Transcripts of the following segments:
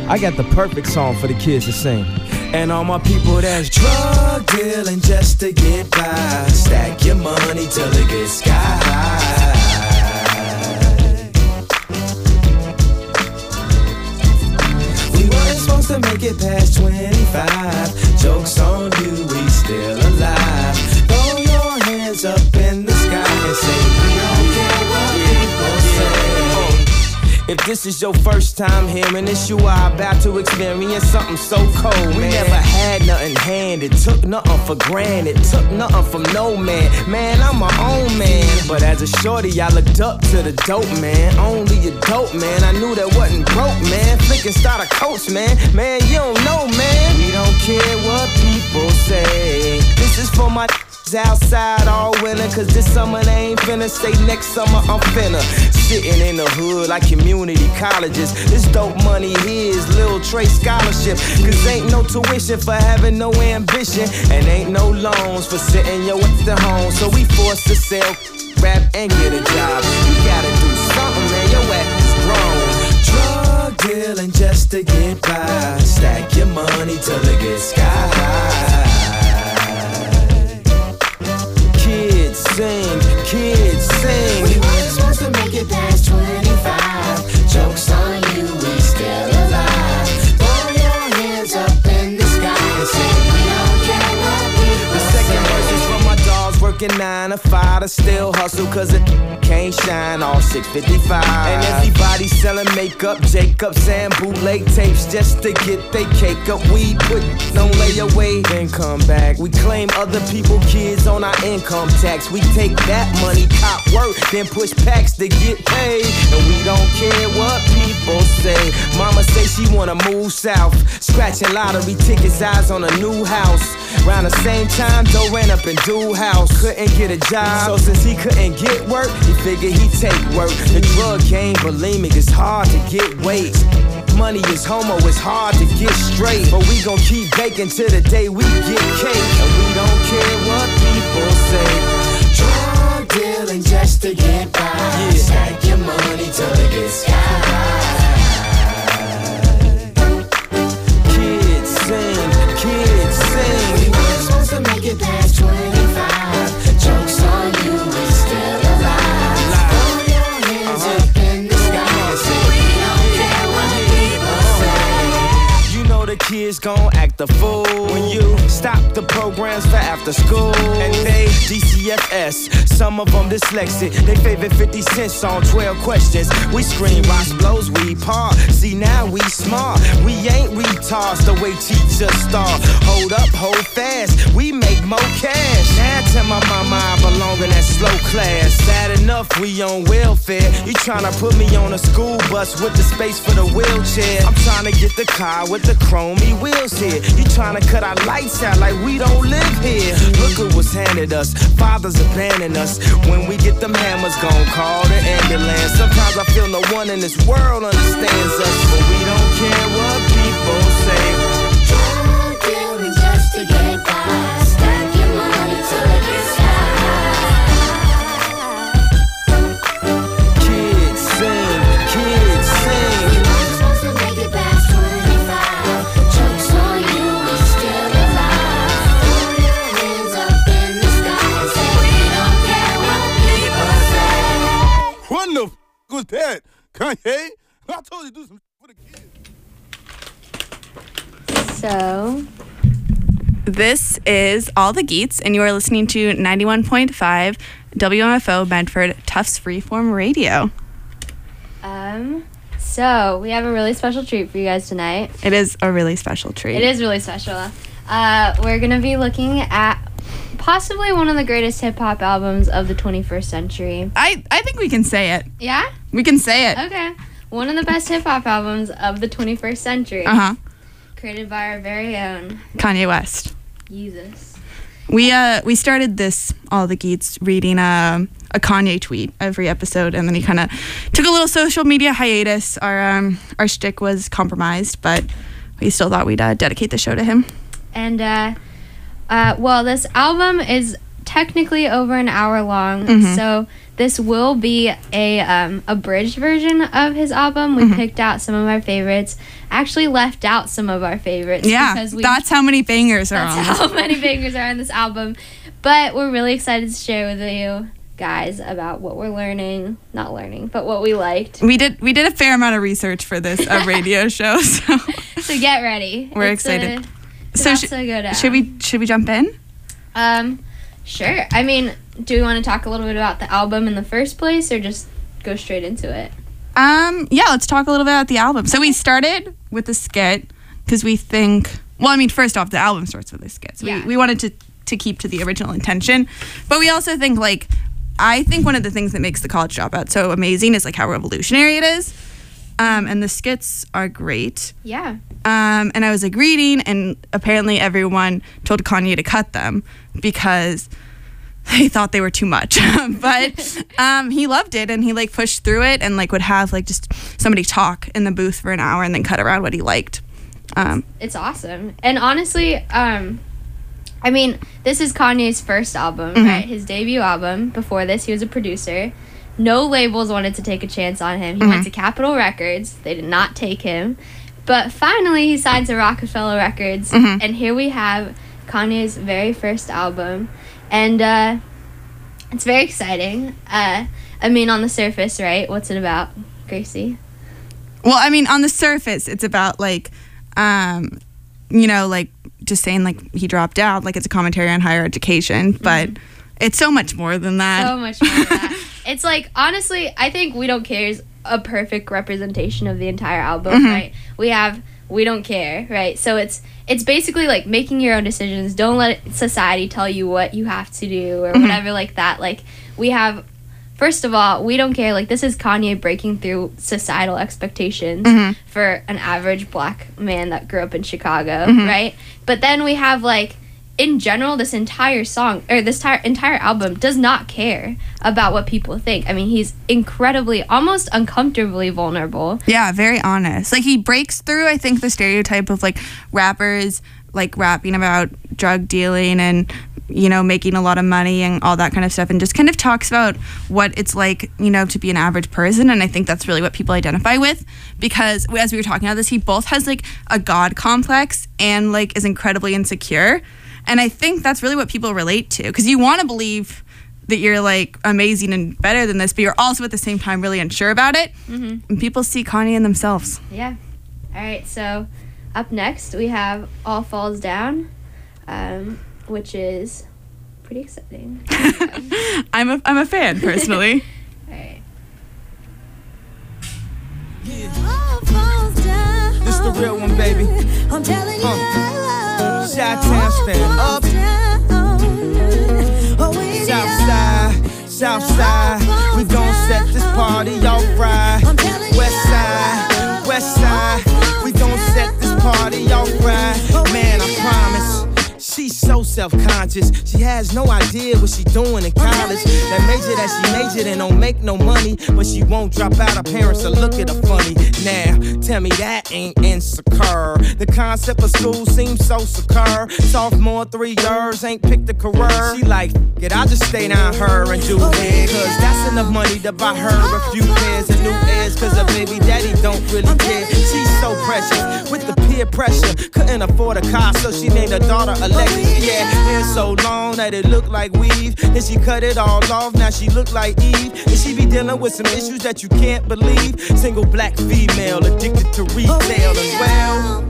I got the perfect song for the kids to sing. And all my people that's drug dealing just to get by, stack your money till it gets sky high. We weren't supposed to make it past 25. Joke's on you, we still alive. Throw your hands up in the sky and say we don't care what people say. If this is your first time hearing this, you are about to experience something so cold, man. We never had nothing handed, took nothing for granted, took nothing from no man. Man, I'm my own man. But as a shorty, I looked up to the dope man. Only a dope man, I knew that wasn't broke, man. Flicking starter coats, man. Man, you don't know, man. We don't care what people say. This is for my outside all winter, cause this summer they ain't finna. Say next summer I'm finna. Sitting in the hood like community colleges. This dope money here is Lil Trey scholarship. Cause ain't no tuition for having no ambition, and ain't no loans for sitting your ass at home. So we forced to sell, rap, and get a job. You gotta do something, man, your ass is grown. Drug dealing just to get by, stack your money till it gets sky high. Kids sing. We weren't supposed to make it past 25. Joke's on you, we still alive. Throw your hands up in the sky and say we don't care what people say. The second verse is for my dogs working 9 to 5 to still hustle, cause it can't shine all 655. And everybody selling makeup, Jacobs and bootleg tapes just to get they cake up. We put no layaway, then come back. We claim other people kids on our income tax. We take that money, cop work, then push packs to get paid. And we don't care what people say. Mama say she wanna move south, scratching lottery tickets, eyes on a new house. Around the same time, Joe ran up in Dude House, couldn't get a job. So since he couldn't get work, he figured he'd take work. The drug game, bulimic, it's hard to get weight. Money is homo, it's hard to get straight. But we gon' keep baking till the day we get cake. And we don't care what people say. Drug dealing just to get by, yeah. Stack your money till it gets sky high. Kids sing. We weren't supposed to make it past 25. Joke's on you, we still alive. Throw your hands up in the sky and say we don't care what people say. You know the kids gon' act a fool when you stop the programs for after school. And they DCFS, some of them dyslexic. They favorite 50 Cent song, 12 questions. We scream, Ross blows, we part. See now we smart, we ain't retards the way teachers start. Hold up, hold fast, we make more cash. Now tell my mama I belong in that slow class. Sad enough, we on welfare. You tryna put me on a school bus with the space for the wheelchair. I'm tryna get the car with the chromey wheels here. You tryna cut our lights out like we don't live here. Look at what's handed us, fathers abandon us. When we get them hammers, gon' call the ambulance. Sometimes I feel no one in this world understands us, but we don't care what people say. Drug dealing just to get by, stack your money till it gets high. Kids sing. We weren't supposed to make it past 25. Joke's on you, we still alive. Throw your hands up in the sky and say we don't care what people say. What the f*** was that? Kanye? I told you to do some for the kids. So, this is All the Geets, and you are listening to 91.5 WMFO Medford Tufts Freeform Radio. So we have a really special treat for you guys tonight. It is a really special treat. It is really special. We're going to be looking at possibly one of the greatest hip-hop albums of the 21st century. I think we can say it. Yeah? We can say it. Okay. One of the best hip-hop albums of the 21st century. Uh-huh. Created by our very own Kanye West. Jesus. We started this All the Geets reading a Kanye tweet every episode, and then he kind of took a little social media hiatus. Our shtick was compromised, but we still thought we'd dedicate the show to him. And well, this album is technically over an hour long. Mm-hmm. So this will be a abridged version of his album. We picked out some of our favorites. Actually left out some of our favorites. Yeah, because that's how many bangers are on that's this. how many bangers are on this album. But we're really excited to share with you guys about what we're not learning, but what we liked. We did a fair amount of research for this radio show, so So get ready. We're excited. So So to go down. should we jump in? Sure. I mean, do we want to talk a little bit about the album in the first place, or just go straight into it? Yeah, let's talk a little bit about the album. So we started with the skit because we think, well, I mean, first off, the album starts with a skit. So Yeah. we wanted to keep to the original intention, but we also think, like, I think one of the things that makes the College Dropout so amazing is like how revolutionary it is. And the skits are great. Yeah. And I was like reading, and apparently everyone told Kanye to cut them because they thought they were too much. But he loved it, and he like pushed through it, and like would have like just somebody talk in the booth for an hour and then cut around what he liked. It's awesome. And honestly, I mean, this is Kanye's first album, right? His debut album. Before this, he was a producer. No labels wanted to take a chance on him. He went to Capitol Records. They did not take him. But finally, he signed to Rockefeller Records. And here we have Kanye's very first album. And it's very exciting. I mean, on the surface, right? What's it about, Gracie? Well, I mean, on the surface, it's about like, you know, like just saying like he dropped out, like it's a commentary on higher education, but it's so much more than that. So much more than that. It's like, honestly, I think We Don't Care is a perfect representation of the entire album, right? We have We Don't Care, right? So it's basically like making your own decisions. Don't let society tell you what you have to do or whatever like that. Like, we have, first of all, We Don't Care. Like, this is Kanye breaking through societal expectations for an average black man that grew up in Chicago, right? But then we have, like, in general, this entire song, or this entire album does not care about what people think. I mean, he's incredibly, almost uncomfortably vulnerable. Yeah, very honest. Like, he breaks through, I think, the stereotype of like rappers like rapping about drug dealing and, you know, making a lot of money and all that kind of stuff, and just kind of talks about what it's like, you know, to be an average person. And I think that's really what people identify with, because as we were talking about this, he both has like a God complex and like is incredibly insecure. And I think that's really what people relate to, because you want to believe that you're like amazing and better than this, but you're also at the same time really unsure about it. And people see Kanye in themselves. Yeah. All right, so up next we have All Falls Down, which is pretty exciting. I'm a fan personally. All right. This the real one, baby. I'm telling you, Chi-Town stand up. South side, we gon' set this party off right. West side, we gon' set this party off right. Man, I promise. She's so self-conscious. She has no idea what she doing in college. That major that she majored in don't make no money, but she won't drop out. Her parents will look at her funny. Now, tell me that ain't insecure. The concept of school seems so secure. Sophomore 3 years, ain't picked a career. She like, it, I'll just stay down her and do it, cause that's enough money to buy her a few pairs of new ears, cause her baby daddy don't really care. She's so precious with the peer pressure. Couldn't afford a car, so she named her daughter Alexis. She had hair so long that it looked like weave. Then she cut it all off, now she look like Eve. And she be dealing with some issues that you can't believe. Single black female, addicted to retail as well.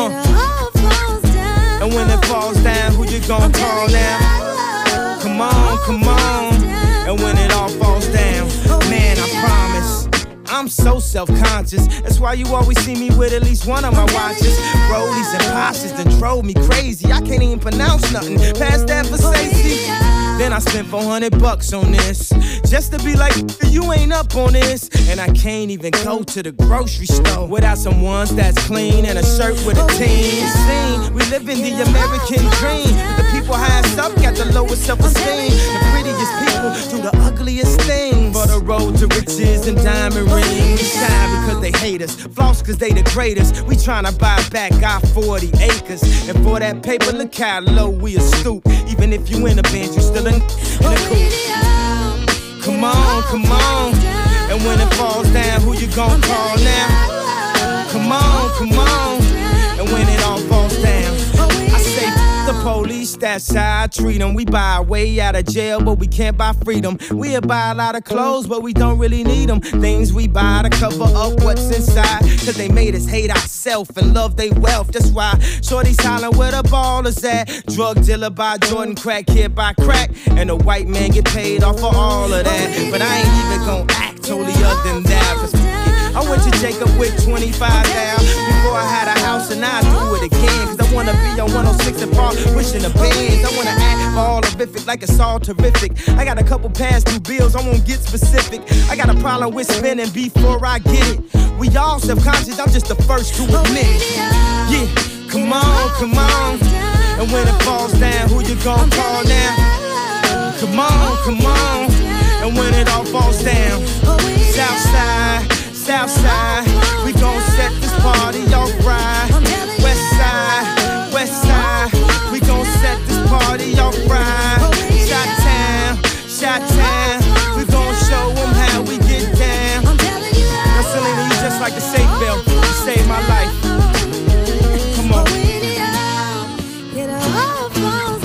And when it falls down, who you gon' call now? Come on. And when it all falls down, man, I promise, I'm so self-conscious. That's why you always see me with at least one of my watches. Rollies and Porsches done drove me crazy. I can't even pronounce nothing past that for safety. Then I spent $400 on this, just to be like, you ain't up on this. And I can't even go to the grocery store without some ones that's clean and a shirt with a team. We live in the American dream. The people people highest up got the lowest self-esteem. The prettiest people do the ugliest things. For the road to riches and diamond rings. We shine because they hate us, floss cause they the greatest. We tryna buy back our 40 acres. And for that paper, look how low we a stoop. Even if you in a band, you still in the coop. Come on, come on. And when it falls down, who you gon' call now? Come on, come on. And when it all falls down, I say the police, that's how I treat them. We buy our way out of jail, but we can't buy freedom. We'll buy a lot of clothes, but we don't really need them. Things we buy to cover up what's inside. Cause they made us hate ourselves and love they wealth. That's why shorty's hollering where the ballers at. Drug dealer by Jordan, crack kid by crack. And the white man get paid off for all of that. But I ain't even gon' act totally other than that. I went to Jacob with 25 now. Before I had a house and I do it again. Cause I wanna be on 106 and Park, pushing the bands. I wanna act all horrific like it's all terrific. I got a couple past due bills, I won't get specific. I got a problem with spending before I get it. We all self-conscious, I'm just the first to admit it. Yeah, come on, come on. And when it falls down, who you gon' call now? Come on, come on. And when it all falls down, Southside, Southside, we gon' set this party off right. Westside, Westside, we gon' set this party off right. Chi-town, Chi-town, we gon' show them how we get down. Now Selena, you just like a safe belt, you saved my life. Come on. It all falls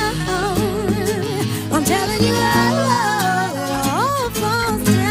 down. I'm telling you, it all falls down.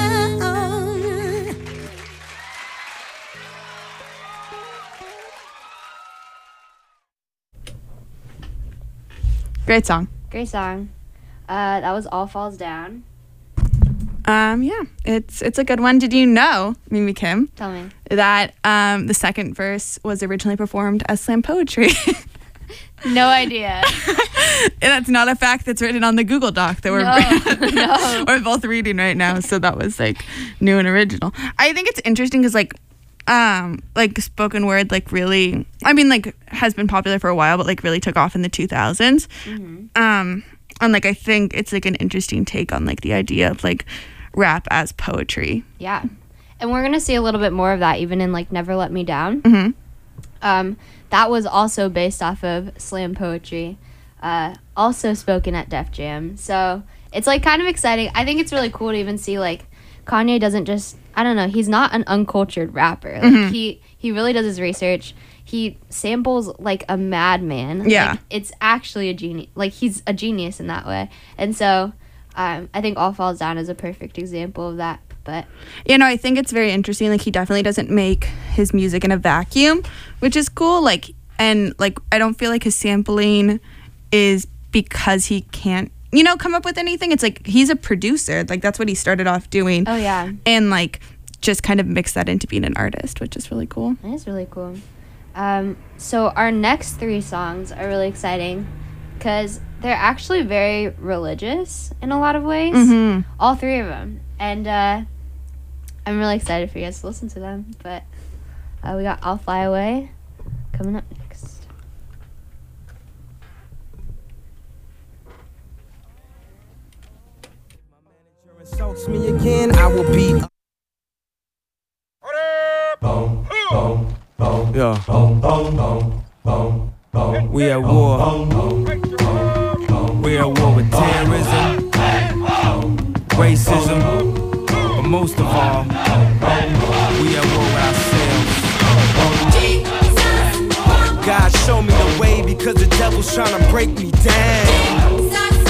Great song. Great song. That was All Falls Down. Yeah, it's a good one. Did you know, Mimi Kim, Tell me. that the second verse was originally performed as slam poetry? No idea. That's not a fact that's written on the Google Doc that No. we're both reading right now. So that was like new and original. I think it's interesting because like spoken word really, I mean, like has been popular for a while, but like really took off in the 2000s. And like I think it's like an interesting take on like the idea of like rap as poetry. Yeah. And we're gonna see a little bit more of that even in like Never Let Me Down. That was also based off of slam poetry, also spoken at Def Jam. So it's like kind of exciting. I think it's really cool to even see like Kanye doesn't just, I don't know, he's not an uncultured rapper. Like he really does his research. He samples like a madman. Yeah. Like, it's actually a genius. Like he's a genius in that way. And so I think All Falls Down is a perfect example of that. But I think it's very interesting. Like he definitely doesn't make his music in a vacuum, which is cool. Like, and like I don't feel like his sampling is because he can't, come up with anything. It's like he's a producer. Like that's what he started off doing. oh yeah, And like just kind of mix that into being an artist, which is really cool. it is really cool. So our next three songs are really exciting because they're actually very religious in a lot of ways. All three of them. And I'm really excited for you guys to listen to them. But we got I'll Fly Away coming up next. Insults me again, I will be. Yeah. We at war. We at war with terrorism, racism, but most of all, we at war with ourselves. God show me the way because the devil's trying to break me down.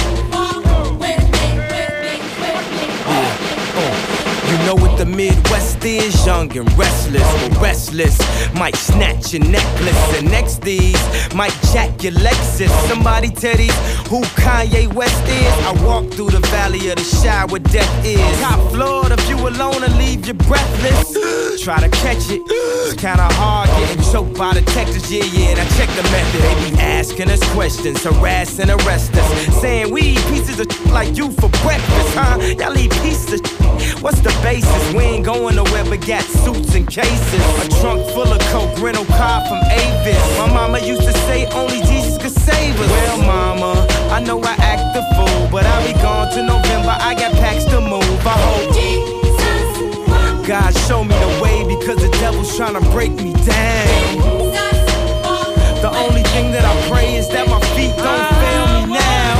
You know what the Midwest is, young and restless. We're restless, might snatch your necklace. And next these, might jack your Lexus. Somebody tell these who Kanye West is. I walk through the valley of the shadow where death is. Top floor, if you alone and leave you breathless. Try to catch it, it's kinda hard getting choked by detectives. Yeah, and I check the method. They be asking us questions, harass and arrest us. Saying we eat pieces of like you for breakfast, huh? Y'all eat pieces of what's the basis? We ain't going nowhere but got suits and cases. A trunk full of coke, rental car from Avis. My mama used to say only Jesus could save us. Well, mama, I know I act the fool, but I'll be gone to November. I got packs to move. I hope God show me the way, because the devil's trying to break me down. The only thing that I pray is that my feet don't fail me now.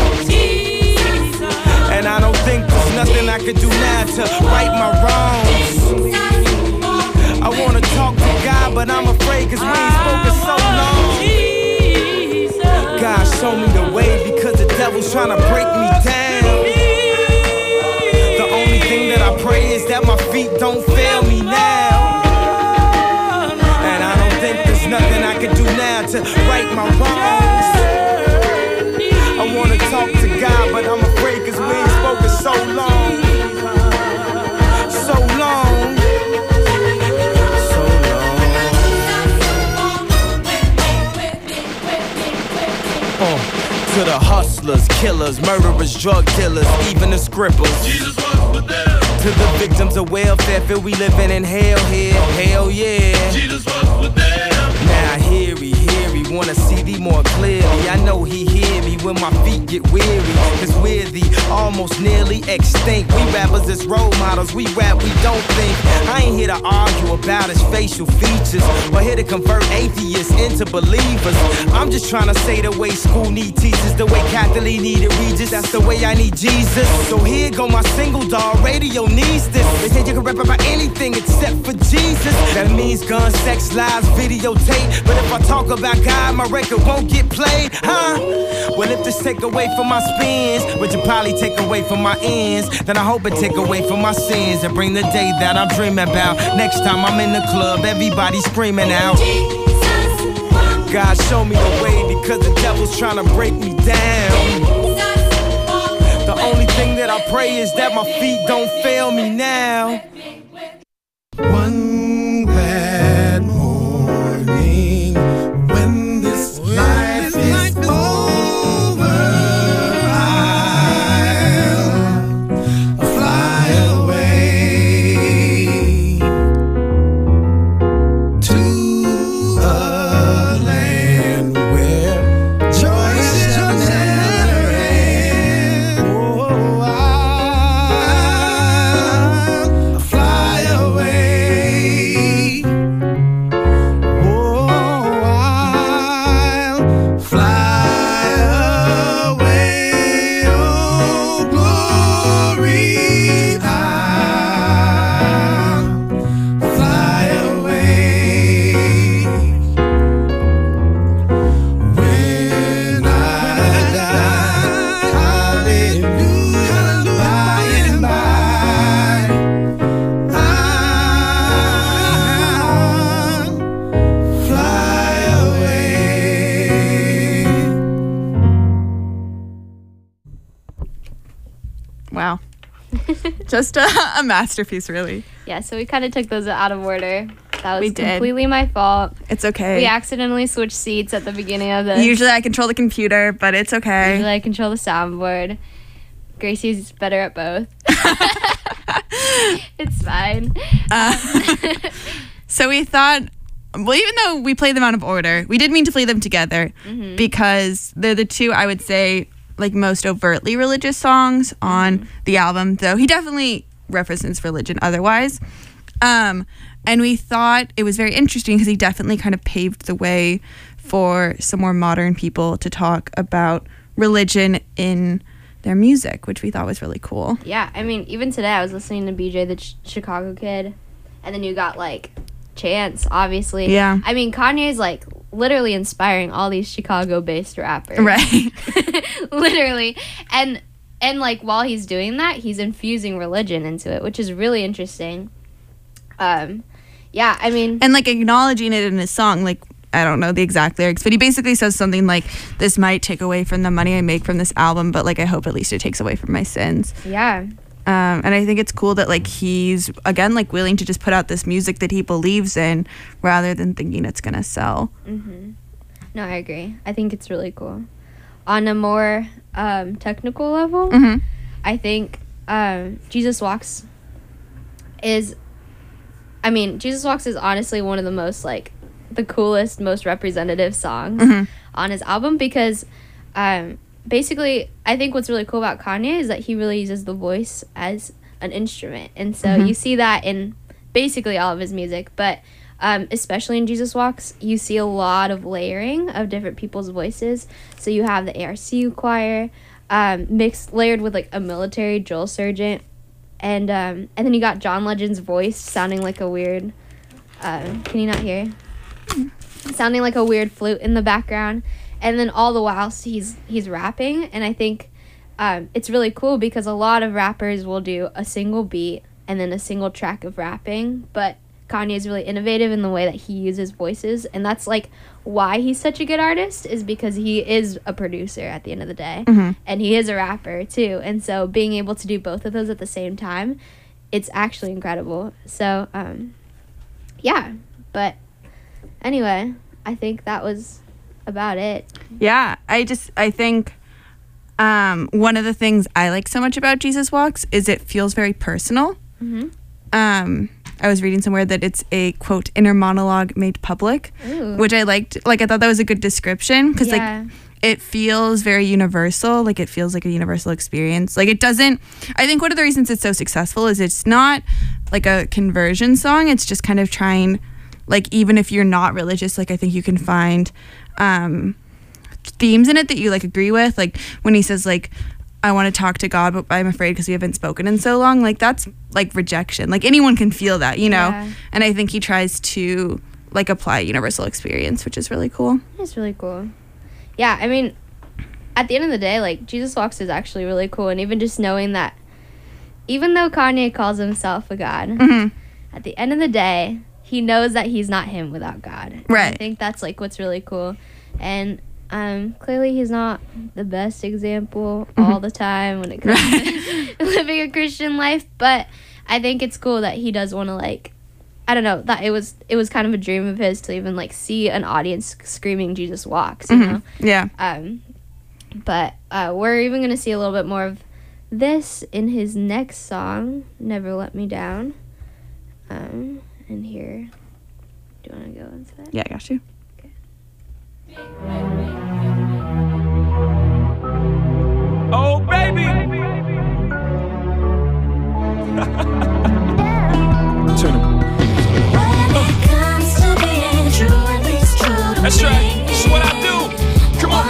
And I don't think there's nothing I could do now to right my wrongs. I wanna talk to God, but I'm afraid, cause we ain't spoken so long. God show me the way, because the devil's trying to break me down. The only thing that I pray is that my feet don't fail me now. And I don't think there's nothing I can do now to right my wrongs. I wanna talk to God, but I'm afraid, cause we ain't spoken so long. So long. So long. To the hustlers, killers, murderers, drug dealers, even the scribbles. Jesus was with them. To the victims of welfare, feel we living in hell here. Hell yeah. Jesus was with them. Now hear he, wanna see thee more clearly. I know he hear me when my feet get weary, cause we're the almost nearly extinct. We rappers as role models, we rap, we don't think. I ain't here to argue about his facial features, or here to convert atheists into believers. I'm just trying to say the way school need teachers, the way Catholic needed Regis, that's the way I need Jesus. So here go my single, dog, radio needs this. They say you can rap about anything except for Jesus. That means gun, sex, lies, videotape. But if I talk about God, my record won't get played, huh? Well, if this take away from my spins, which will probably take away from my ends, then I hope it take away from my sins and bring the day that I'm dreaming about. Next time I'm in the club, everybody screaming out. God show me the way, because the devil's trying to break me down. The only thing that I pray is that my feet don't fail me now. One glad morning, when this life is over, I'll fly away to a land where joy shall never end. Oh, I'll fly away. Wow. Just a masterpiece, really. Yeah, so we kind of took those out of order. That was We did. completely my fault. It's okay. We accidentally switched seats at the beginning of this. Usually I control the computer, but it's okay. Usually I control the soundboard. Gracie's better at both. It's fine. So we thought, well, even though we played them out of order, we did mean to play them together because they're the two, I would say, like most overtly religious songs on the album, though he definitely represents religion otherwise. And we thought it was very interesting because he definitely kind of paved the way for some more modern people to talk about religion in their music, which we thought was really cool. Yeah, I mean, even today I was listening to BJ the Chicago Kid, and then you got like Chance, obviously. Yeah. I mean, Kanye's like literally inspiring all these Chicago-based rappers. Right. Literally. And like while he's doing that, he's infusing religion into it, which is really interesting. Yeah, I mean, And like acknowledging it in his song, like, I don't know the exact lyrics, but he basically says something like, this might take away from the money I make from this album, but like I hope at least it takes away from my sins. yeah. And I think it's cool that like he's again like willing to just put out this music that he believes in rather than thinking it's gonna sell. No, I agree. I think it's really cool. On a more technical level, I think Jesus Walks is honestly one of the most like the coolest, most representative songs on his album because basically, I think what's really cool about Kanye is that he really uses the voice as an instrument. And so you see that in basically all of his music. But especially in Jesus Walks, you see a lot of layering of different people's voices. So you have the ARCU choir layered with like a military drill sergeant. And then you got John Legend's voice sounding like a weird... can you not hear? Sounding like a weird flute in the background. And then all the while he's rapping, and I think it's really cool because a lot of rappers will do a single beat and then a single track of rapping, but Kanye is really innovative in the way that he uses voices, and that's like why he's such a good artist, is because he is a producer at the end of the day, and he is a rapper too, and so being able to do both of those at the same time, it's actually incredible. So yeah, but anyway, I think that was about it. Yeah, I think one of the things I like so much about Jesus Walks is it feels very personal. I was reading somewhere that it's a, quote, inner monologue made public, which I liked. Like, I thought that was a good description because like it feels very universal. Like, it feels like a universal experience. Like, it doesn't, I think one of the reasons it's so successful is it's not like a conversion song. It's just kind of trying, like, even if you're not religious, like, I think you can find themes in it that you like agree with, like when he says like, I want to talk to God but I'm afraid because we haven't spoken in so long, like that's like rejection, like anyone can feel that, you know. And I think he tries to like apply universal experience, which is really cool. It's really cool. Yeah, I mean, at the end of the day, like Jesus Walks is actually really cool, and even just knowing that even though Kanye calls himself a god, at the end of the day he knows that he's not him without God. Right. I think that's like what's really cool. And clearly he's not the best example all the time when it comes to living a Christian life, but I think it's cool that he does want to, like, I don't know, that it was kind of a dream of his to even like see an audience screaming Jesus Walks, you know? Yeah. But we're even gonna see a little bit more of this in his next song, Never Let Me Down. And here, do you want to go into that? Yeah, I got you. Oh, baby. Turn him. That's right. That's what I do. Come on.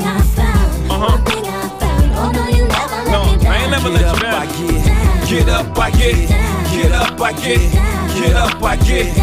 No, I ain't never let you down. Get up, I get. Get up, I get. Get up, I get.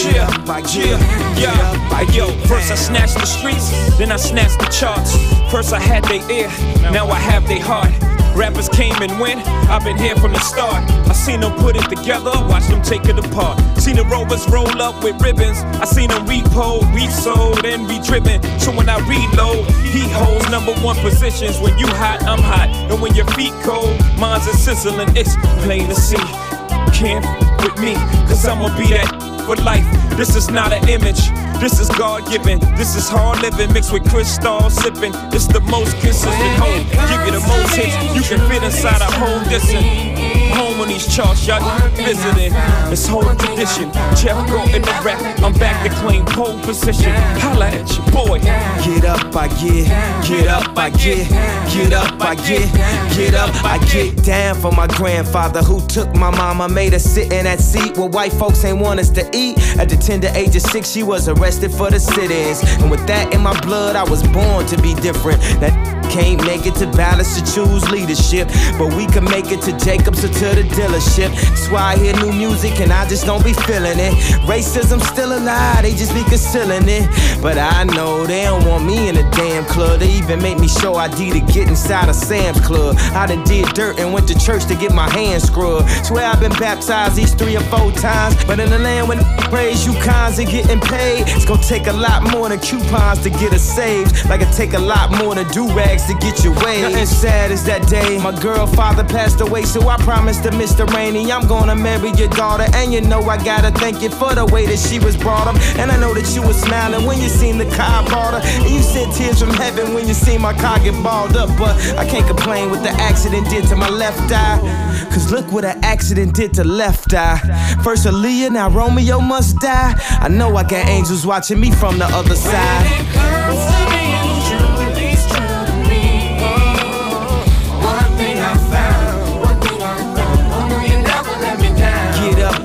Yeah. Yo, first I snatched the streets, then I snatched the charts. First I had their ear, now I have their heart. Rappers came and went, I've been here from the start. I seen them put it together, watch them take it apart. Seen the Rovers roll up with ribbons, I seen them repo, resold, and re-driven. So when I reload, he holds #1 positions. When you hot, I'm hot, and when your feet cold, mine's a sizzling. It's plain to see, can't with me, cause I'ma be that for life. This is not an image, this is God-given. This is hard living mixed with crystal sipping. It's the most consistent home. Give you the most hits, you can fit inside a whole distance. Home on these charts, y'all visiting. It's whole tradition. Jeff go in the rap, I'm back to claim pole position. Holla at your boy. Get up, I get. Get up, I get. Get up, I get. Get up, I get down for my grandfather who took my mama, made her sit in that seat where white folks ain't want us to eat. At the tender age of 6, she was arrested for the sit-ins. And with that in my blood, I was born to be different. That can't make it to Dallas to choose leadership, but we can make it to Jacobs or to the dealership. That's why I hear new music and I just don't be feeling it. Racism still alive, they just be concealing it. But I know they don't want me in a damn club. They even make me show ID to get inside a Sam's Club. I done did dirt and went to church to get my hands scrubbed. Swear I've been baptized these 3 or 4 times. But in the land when praise you cons and getting paid, it's gonna take a lot more than coupons to get us saved. Like it take a lot more than do-rags to get your way. Nothing sad as that day my girl father passed away, so I promised to Mr. Rainey I'm gonna marry your daughter. And you know I gotta thank you for the way that she was brought up. And I know that you was smiling when you seen the car bought her, and you sent tears from heaven when you seen my car get balled up. But I can't complain what the accident did to my left eye, cause look what an accident did to left eye. First Aaliyah, now Romeo must die. I know I got angels watching me from the other side. When it comes to being true, at least true to me.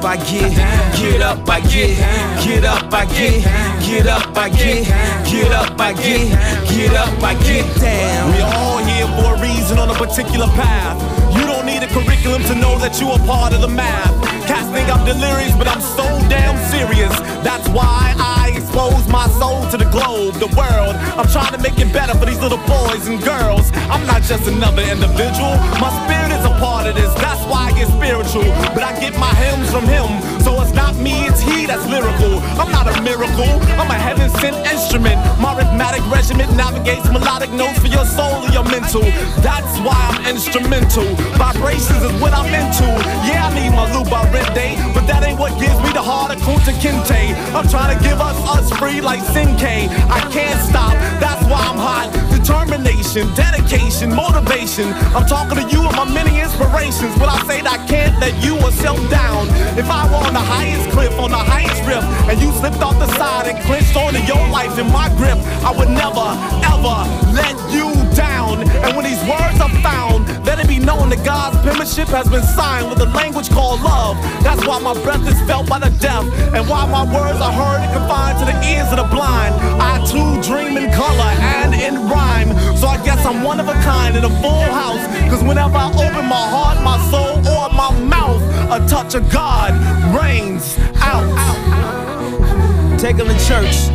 I get, get up, I get, get up, I get, get up, I get, get up, I get, get up, I get down. We all here for a reason on a particular path. You don't need a curriculum to know that you are part of the math. Cats think I'm delirious, but I'm so damn serious. That's why I expose my soul to the globe, the world. I'm trying to make it better for these little boys and girls. I'm not just another individual. My spirit is a part of this. That's why I get spiritual. But I get my hymns from him. So it's not me, it's he that's lyrical. I'm not a miracle. I'm a heaven-sent instrument. My rhythmic regiment navigates melodic notes for your soul and your mental. That's why I'm instrumental. Vibrations is what I'm into. Yeah, I need my Luba Rende, but that ain't what gives me the heart of Kunta Kinte. I'm trying to give us free like Sinke. I can't stop, that's why I'm hot. Determination, dedication, motivation. I'm talking to you and my many inspirations. When I say that I can't let you or self down. If I were on the highest cliff, on the highest rift, and you slipped off the side and clinched onto your life in my grip, I would never, ever let you down. And when these words are found, let it be known that God's penmanship has been signed with a language called love. That's why my breath is felt by the deaf, and why my words are heard and confined to the ears of the blind. I too dream in color and in rhyme, so I guess I'm one of a kind in a full house. Cause whenever I open my heart, my soul, or my mouth, a touch of God rains out. Take them to church.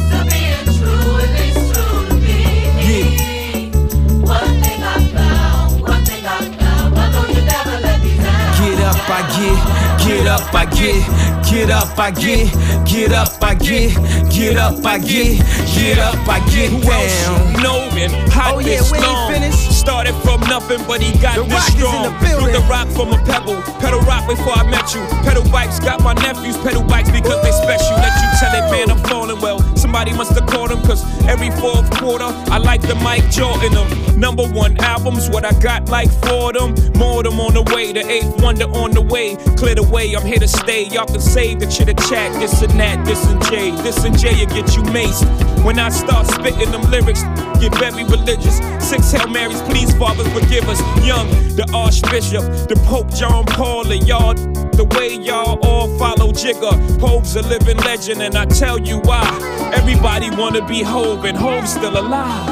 I get up, I get, get up, I get, get up, I get, get up, I get, get up, I get down. Knowing hot Oh yeah, this we ain't long. finished. Started from nothing, but he got The this rock is in strong. the building. Threw the rock from a pebble. Pedal rock before I met you. Pedal bikes got my nephews. Pedal bikes because they special. Let you tell it, man, I'm falling well. Somebody must have called him, cause every fourth quarter I like the Mike Jordan them. #1 albums, what I got like 4 of them. More of them on the way, the 8th wonder on the way. Clear the way, I'm here to stay. Y'all can say that you're the chat, this and that, this and Jay. This and Jay, you get you maced. When I start spitting them lyrics, get very religious. 6 Hail Marys, please, fathers, forgive us. Young, the Archbishop, the Pope John Paul, and y'all, the way y'all all follow Jigga. Hove's a living legend, and I tell you why. Everybody wanna be Hove, and Hove's still alive.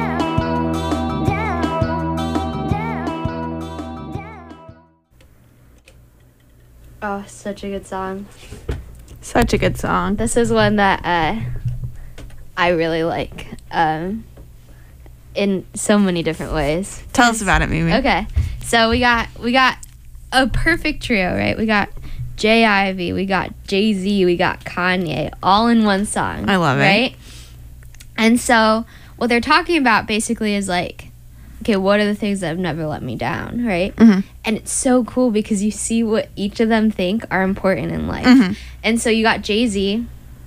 Oh, such a good song. Such a good song. This is one that I really like in so many different ways. Tell us about it, Mimi. Okay, so we got a perfect trio, right? We got J.I.V., we got Jay-Z, we got Kanye, all in one song. I love it. Right? And so what they're talking about basically is like, okay, what are the things that have never let me down, right? Mhm. And it's so cool because you see what each of them think are important in life. Mhm. And so you got Jay-Z,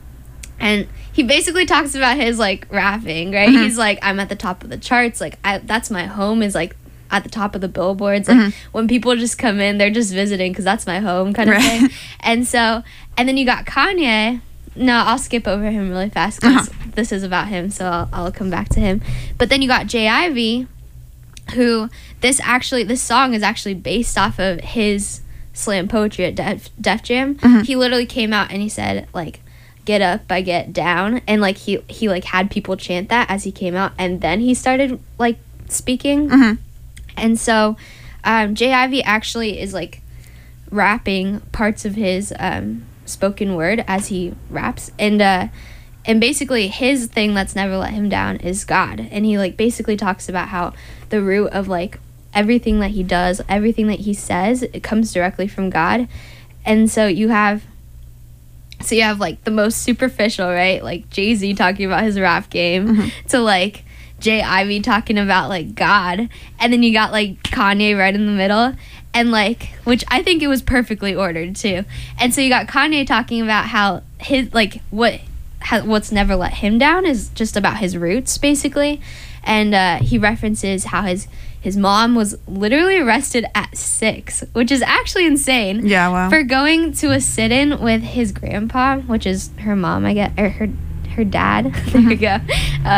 and he basically talks about his like rapping, right? Mhm. He's like, I'm at the top of the charts, like that's my home, is like at the top of the billboards. Like when people just come in, they're just visiting because that's my home kind of Right. thing. And so, and then you got Kanye. No, I'll skip over him really fast because this is about him, so I'll come back to him. But then you got J.I.V., who this song is actually based off of his slam poetry at Def Jam. He literally came out and he said like, get up, I get down, and like he like had people chant that as he came out, and then he started like speaking. And so J.I.V. actually is like rapping parts of his spoken word as he raps, and basically his thing that's never let him down is God. And he like basically talks about how the root of like everything that he does, everything that he says, it comes directly from God. And so you have like the most superficial, right? Like Jay-Z talking about his rap game, to like J.I.V. talking about like God, and then you got like Kanye right in the middle, and like, which I think it was perfectly ordered too. And so you got Kanye talking about how his like what's never let him down is just about his roots basically, and he references how his mom was literally arrested at 6, which is actually insane. Yeah, wow. For going to a sit-in with his grandpa, which is her mom, I guess, or her dad. There you go.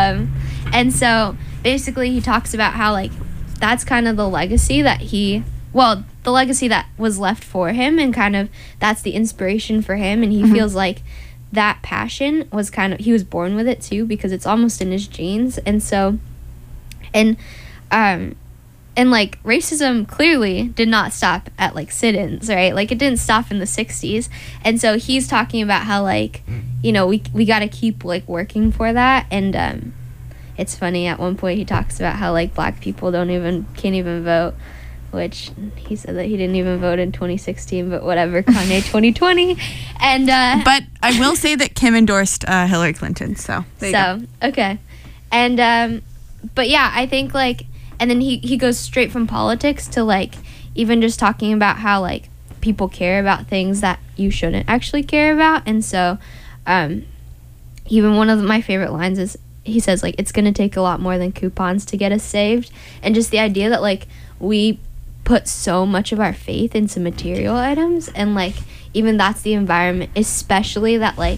And so basically he talks about how like that's kind of the legacy that he well, the legacy that was left for him, and kind of that's the inspiration for him, and he feels like that passion was kind of, he was born with it too, because it's almost in his genes. And so, and like racism clearly did not stop at like sit-ins, right? Like it didn't stop in the 60s. And so he's talking about how like, you know, we got to keep like working for that. And it's funny, at one point he talks about how like black people can't even vote, which he said that he didn't even vote in 2016, but whatever, Kanye 2020. And but I will say that Kim endorsed Hillary Clinton, so there you go. Okay. And but yeah, I think like, and then he goes straight from politics to like even just talking about how like people care about things that you shouldn't actually care about. And so even one of my favorite lines is, he says like, it's gonna take a lot more than coupons to get us saved. And just the idea that like we put so much of our faith into material items, and like even that's the environment, especially that like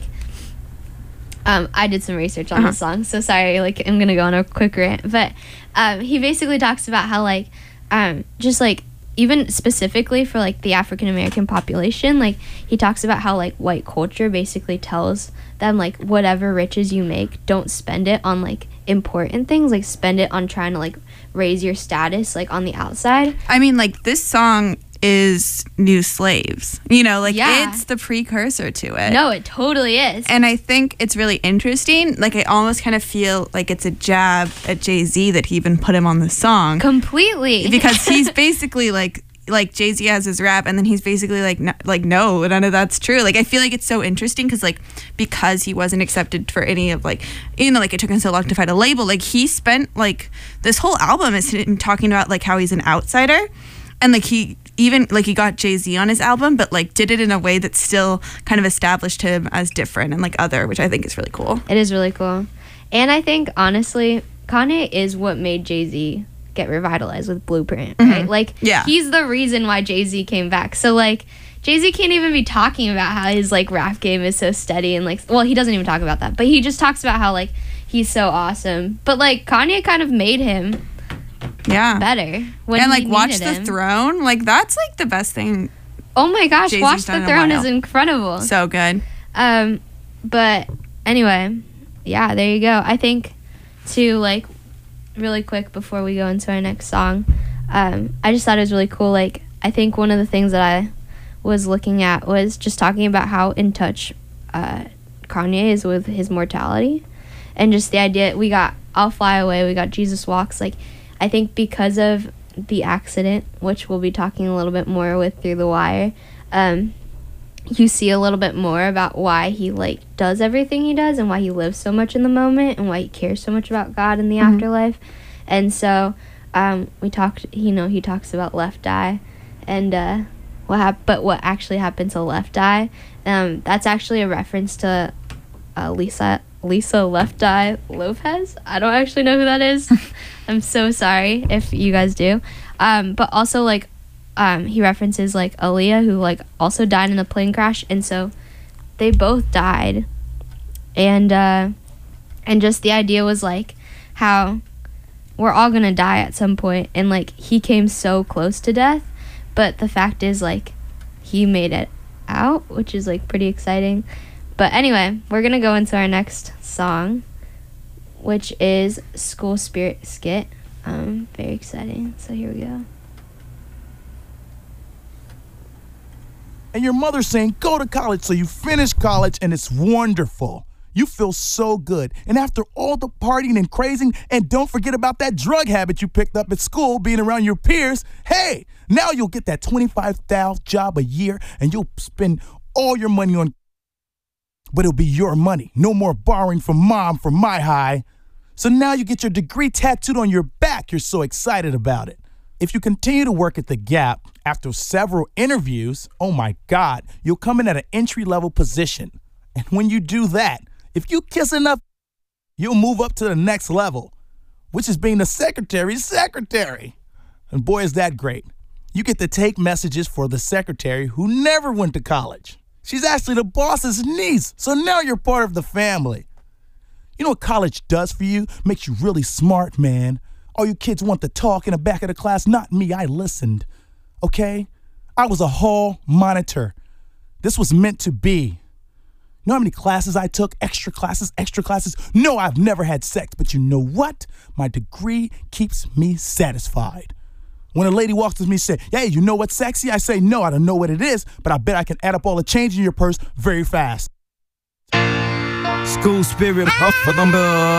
I did some research on this song, so sorry, like I'm gonna go on a quick rant, but he basically talks about how like just like even specifically for like the African American population, like he talks about how like white culture basically tells them like, whatever riches you make, don't spend it on like important things, like spend it on trying to like raise your status like on the outside. I mean, like this song is New Slaves, you know, like it's the precursor to it. No, it totally is. And I think it's really interesting. Like I almost kind of feel like it's a jab at Jay-Z that he even put him on the song. Completely. Because he's basically like Jay-Z has his rap, and then he's basically no, none of that's true. Like I feel like it's so interesting because he wasn't accepted for any of like, you know, like it took him so long to find a label. Like he spent like this whole album is him talking about like how he's an outsider, and like he got Jay-Z on his album, but like did it in a way that still kind of established him as different and like other, which I think is really cool. It is really cool. And I think honestly, Kanye is what made Jay-Z get revitalized with Blueprint, right? Like he's the reason why Jay-Z came back. So like Jay-Z can't even be talking about how his like rap game is so steady, and like, well, he doesn't even talk about that, but he just talks about how like he's so awesome. But like Kanye kind of made him better when and like he Watch the him. Throne, like that's like the best thing. Oh my gosh, Jay-Z's Watch the Throne is incredible. So good. But anyway, yeah, there you go. I think to like really quick before we go into our next song, I just thought it was really cool. Like I think one of the things that I was looking at was just talking about how in touch Kanye is with his mortality, and just the idea, we got I'll Fly Away, we got Jesus Walks. Like I think because of the accident, which we'll be talking a little bit more with Through the Wire, you see a little bit more about why he like does everything he does, and why he lives so much in the moment, and why he cares so much about God in the afterlife. And so we talked, you know, he talks about Left Eye, and what actually happened to Left Eye. That's actually a reference to Lisa Left Eye Lopez. I don't actually know who that is. I'm so sorry if you guys do. But also like he references like Aaliyah, who like also died in a plane crash, and so they both died. And just the idea was like how we're all gonna die at some point, and like he came so close to death, but the fact is like he made it out, which is like pretty exciting. But anyway, we're gonna go into our next song, which is School Spirit Skit. Very exciting. So here we go. And your mother's saying, go to college, so you finish college and it's wonderful. You feel so good. And after all the partying and crazing, and don't forget about that drug habit you picked up at school, being around your peers, hey, now you'll get that $25,000 job a year, and you'll spend all your money on, but it'll be your money. No more borrowing from mom for my high. So now you get your degree tattooed on your back. You're so excited about it. If you continue to work at the Gap after several interviews, oh my God, you'll come in at an entry-level position. And when you do that, if you kiss enough, you'll move up to the next level, which is being the secretary's secretary. And boy, is that great. You get to take messages for the secretary who never went to college. She's actually the boss's niece, so now you're part of the family. You know what college does for you? Makes you really smart, man. All you kids want to talk in the back of the class, not me, I listened. okay? I was a hall monitor. This was meant to be. You know how many classes I took? Extra classes? No, I've never had sex, but you know what? My degree keeps me satisfied. When a lady walks to me and says, hey, you know what's sexy? I say, no, I don't know what it is, but I bet I can add up all the change in your purse very fast. School spirit up for them.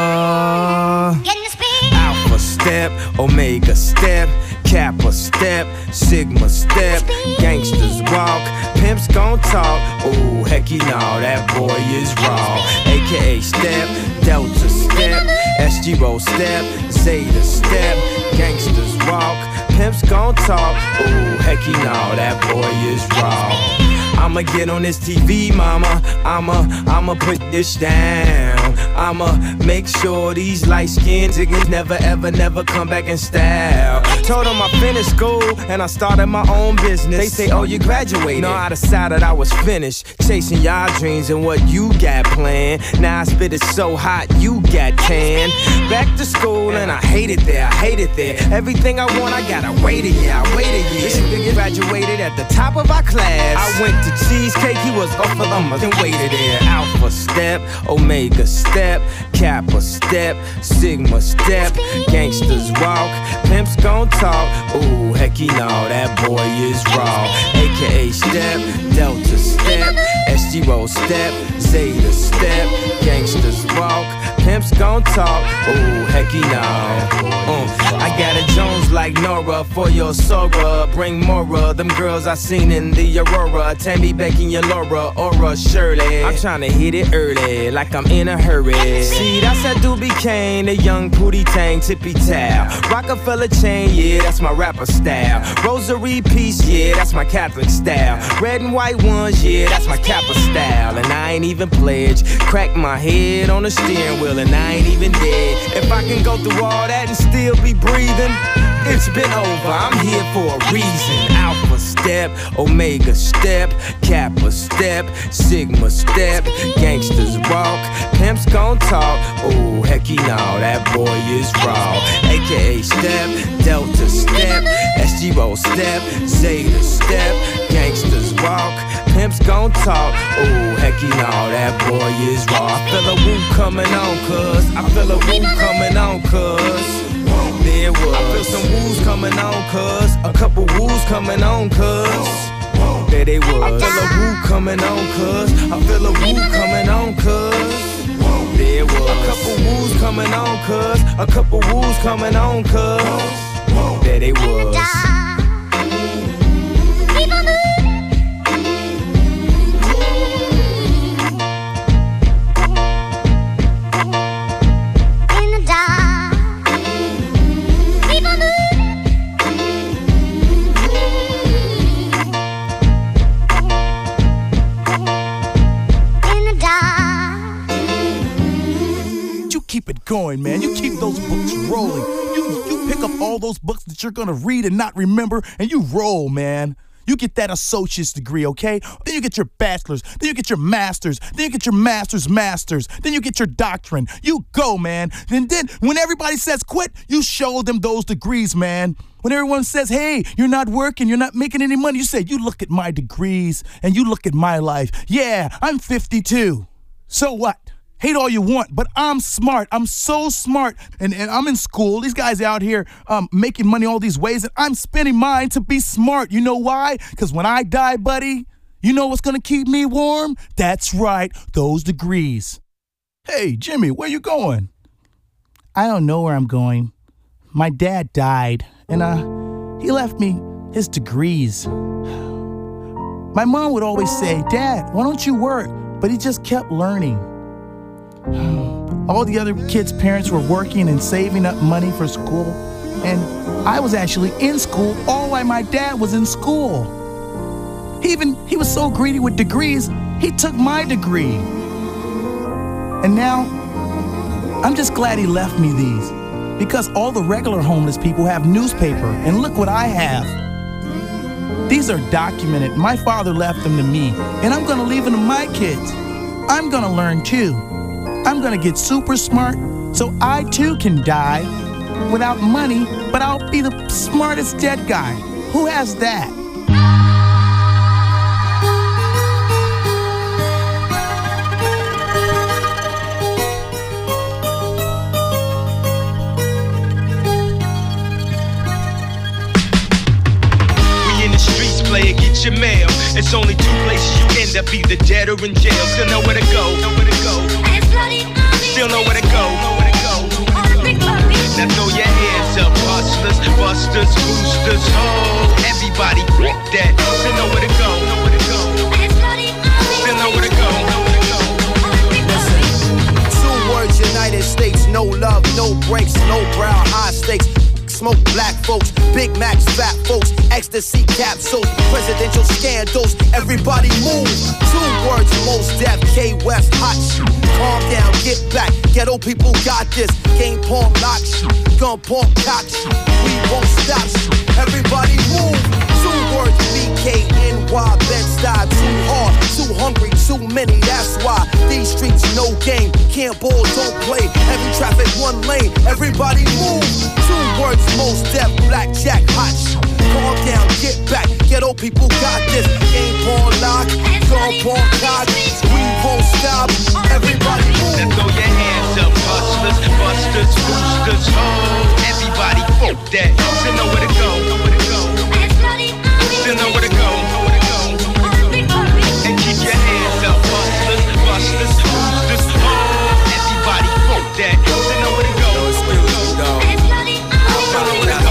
Alpha step, Omega step, Kappa step, Sigma step, gangsters walk, pimps gon' talk. Oh, hecky no, that boy is raw. AKA step, Delta step, SG roll step, Zeta step, gangsters walk, pimps gon' talk. Oh, hecky no, that boy is raw. I'ma get on this TV, mama. I'ma put this down. I'ma make sure these light-skinned niggas never come back in style. Told them I finished school and I started my own business. They say, oh, you graduated. No, I decided I was finished chasing y'all dreams and what you got planned. Now I spit it so hot, you got tan. Back to school and I hate it there. Everything I want, I gotta wait a year. This nigga graduated at the top of our class. I went to Cheesecake, he was off of them and waited there. Alpha step, Omega step, Kappa step, Sigma step, gangsters walk, pimps gon' talk. Ooh, hecky no, that boy is raw. AKA step, Delta step, SG roll step, Zeta step, gangsters walk, pimps gon' talk. Ooh, hecky no. I got a Jones like Nora for your Sora. Bring more of them girls I seen in the Aurora. Tammy, Becky, and Laura, Aura, Shirley. I'm tryna hit it early, like I'm in a hurry. See, that's that Doobie Kane, the young Pootie Tang, tippy towel. Rockefeller chain, yeah, that's my rapper style. Rosary piece, yeah, that's my Catholic style. Red and white ones, yeah, that's my Kappa style. And I ain't even pledged. Crack my head on the steering wheel and I ain't even dead. If I can go through all that and still be breathing, it's been over, I'm here for a reason. Alpha step, Omega step, Kappa step, Sigma step, gangsters walk, pimps gon' talk. Oh, hecky no, that boy is raw. AKA step, Delta step, SG roll step, Zeta step, gangsters walk, pimps gon' talk. Oh, hecky no, that boy is raw. I feel a woo coming on, cuz. I feel a woo coming on, cuz. There was. I feel some woos coming on, cuz. A couple woos coming on, cuz. There they was. I feel a woo coming on, cuz. I feel a woo coming on, cuz. There was. A couple woos coming on, cuz. A couple woos coming on, cuz. There they was. Keep it going, man. You keep those books rolling. You pick up all those books that you're gonna read and not remember, and you roll, man. You get that associate's degree, okay? Then you get your bachelor's, then you get your master's, then you get your master's, then you get your doctorate. You go, man. And then when everybody says quit, you show them those degrees, man. When everyone says, hey, you're not working, you're not making any money, you say, you look at my degrees and you look at my life. Yeah, I'm 52. So what? Hate all you want, but I'm smart. I'm so smart. And I'm in school. These guys out here making money all these ways, and I'm spending mine to be smart. You know why? Because when I die, buddy, you know what's going to keep me warm? That's right, those degrees. Hey, Jimmy, where you going? I don't know where I'm going. My dad died, and he left me his degrees. My mom would always say, Dad, why don't you work? But he just kept learning. All the other kids' parents were working and saving up money for school, and I was actually in school all while my dad was in school. He was so greedy with degrees, he took my degree. And now, I'm just glad he left me these, because all the regular homeless people have newspaper, and look what I have. These are documented. My father left them to me, and I'm gonna leave them to my kids. I'm gonna learn too. I'm gonna get super smart so I too can die without money, but I'll be the smartest dead guy. Who has that? Player, get your mail. It's only two places you end up, either dead or in jail. Still know where to go. Still know where to go. Now throw your hands up, hustlers, busters, boosters, oh, everybody that. Still know where to go. Still know where to go. Listen, 2 words, United States, no love, no breaks, low brow, high stakes. Smoke black folks, Big Macs, fat folks, ecstasy capsules, presidential scandals, everybody move. 2 words, most deaf, K West, hot shit. Calm down, get back, ghetto people got this. Game porn, lock shit, gun porn, cock shit. We won't stop shit, everybody move. 2 words, BKNY, Bed-Stuy, too hard, too hungry, too many, that's why. These streets, no game, can't ball, don't play. Heavy traffic, 1 lane, everybody move. 2 words, most deaf, blackjack, hot shit. Calm down, get back, ghetto people got this. Game porn, lock, gun porn, cock. We won't stop, everybody move. Now throw your hands up, hustlers, busters, boosters, oh, everybody that. Still know where to go. Still know where to go. And keep your hands up, hustlers, busters, boosters, oh, everybody that. Still know where to go. Still know where to go.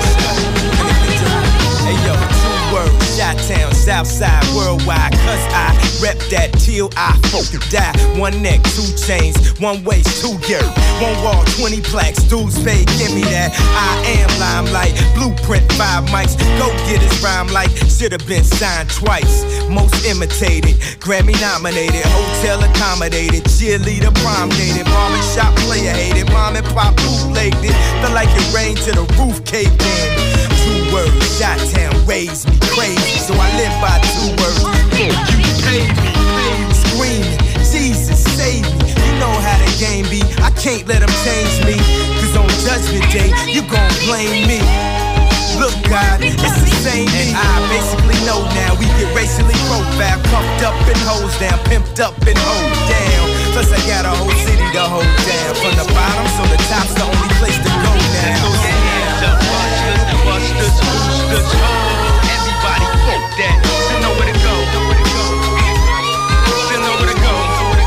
Hey yo, 2 words, Chi-Town, Southside, worldwide. Cause I rep that till I fucking die. 1 neck, 2 chains, 1 waist, 2 gear. 1 wall, 20 plaques, dudes paid, give me that. I am limelight, blueprint, 5 mics. Go get his rhyme like should've been signed twice. Most imitated, Grammy nominated, hotel accommodated, cheerleader prom dated, barbershop player hated, mom and pop bootlegged it. Felt like it rained till the roof caved in. 2 words, Chi-Town raised me crazy, so I live by 2 words. You paid me, screaming, Jesus save me. You know how the game be, I can't let them change me. Cause on Judgment Day, you gon' blame me. Look, God, it's the same me. I basically know now we get racially profiled, pumped up and hosed down, pimped up and hoed down. Plus I got a whole city to hold down. From the bottom, so the top's the only place to go now. Throw your hands up, hustlers, busters, boosters, oh, everybody that. Still know where to go. Still know where to go.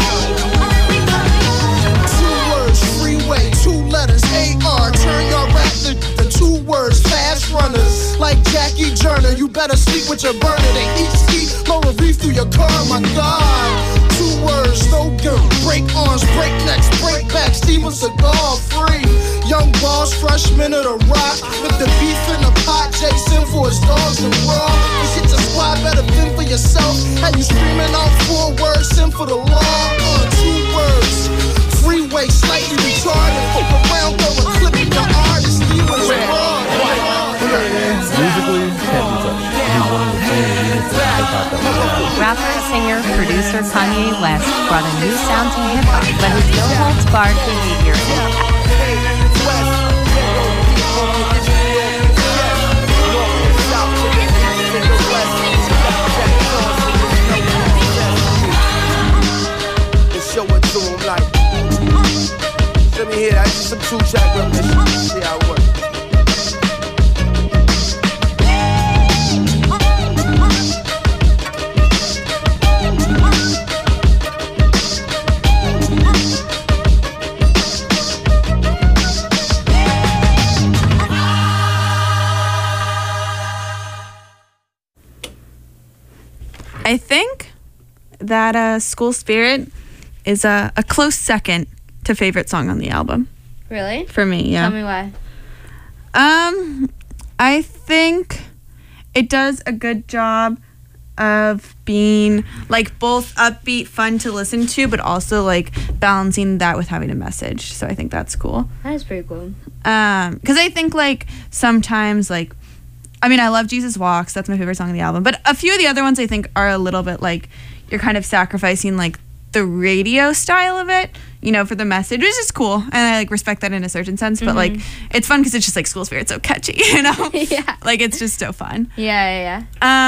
2 words, freeway, 2 letters, AR. Turn your rap to the 2 words, fast runners. Like Jackie Joyner, you better sleep with your burner. They eat ski, blow a reef through your car, my God. 2 words, no good. Break arms, break necks, break back, Steven Seagal free. Young boss, freshman of the rock. With the beef in the pot, Jason for his dogs and raw. You shit your squad, better fend for yourself. And you screaming out 4 words, sin for the law. 2 words, freeway, slightly retarded. Fuck around, throw a clip in your artist, you was wrong. Musically, can't be touched. He's one of the few units of hip-hop that we have. Rapper, singer, producer Kanye West brought a new sound to hip-hop, but his no-holds-barred behavior and show it to him like, let me hear that, just some 2-track rendition, see how it works. I think that School Spirit is a close second to favorite song on the album. Really? For me, yeah. Tell me why. I think it does a good job of being like both upbeat, fun to listen to, but also like balancing that with having a message. So I think that's cool. That is pretty cool. Because I think like sometimes like, I mean, I love Jesus Walks. That's my favorite song on the album. But a few of the other ones I think are a little bit like you're kind of sacrificing like the radio style of it you know, for the message, which is cool, and I like respect that in a certain sense. But like, it's fun because it's just like School Spirit's so catchy, you know? Yeah. Like it's just so fun. Yeah.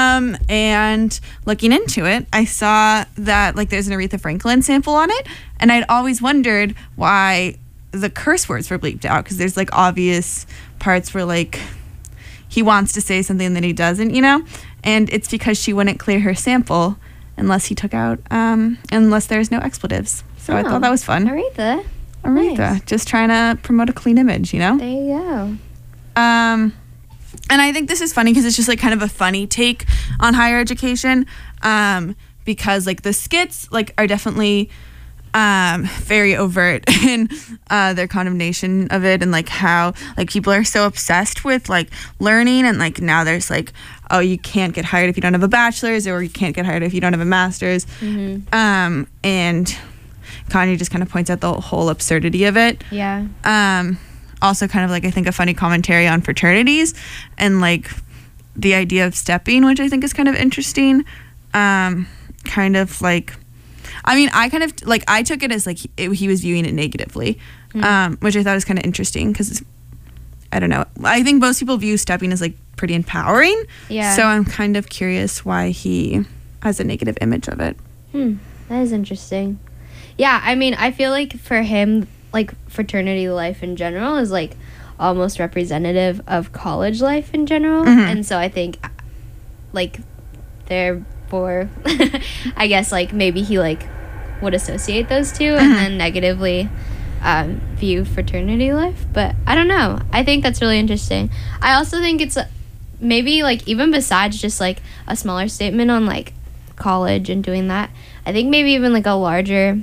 And looking into it, I saw that like there's an Aretha Franklin sample on it, and I'd always wondered why the curse words were bleeped out, because there's like obvious parts where like he wants to say something and then he doesn't, you know? And it's because she wouldn't clear her sample unless he took out unless there's no expletives. So I thought that was fun. Aretha, nice. Just trying to promote a clean image, you know? There you go. And I think this is funny because it's just like kind of a funny take on higher education, because like the skits like are definitely very overt in their condemnation of it, and like how like people are so obsessed with like learning, and like now there's like, oh, you can't get hired if you don't have a bachelor's, or you can't get hired if you don't have a master's. And Kanye just kind of points out the whole absurdity of it. Yeah. Also kind of like I think a funny commentary on fraternities and like the idea of stepping, which I think is kind of interesting. Kind of like, I mean, I kind of like, I took it as like he was viewing it negatively, which I thought was kind of interesting because I don't know. I think most people view stepping as like pretty empowering. Yeah. So I'm kind of curious why he has a negative image of it. That is interesting. Yeah, I mean, I feel like for him, like fraternity life in general is like almost representative of college life in general. And so I think like therefore I guess like maybe he like would associate those two and then negatively view fraternity life, but I don't know. I think that's really interesting. I also think it's maybe like even besides just like a smaller statement on like college and doing that, I think maybe even like a larger